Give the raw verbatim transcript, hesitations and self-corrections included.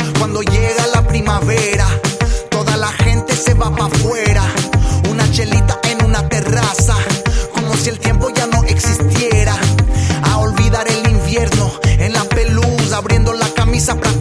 Cuando llega la primavera, toda la gente se va pa' afuera. Una chelita en una terraza, como si el tiempo ya no existiera. A olvidar el invierno en la pelusa, abriendo la camisa pra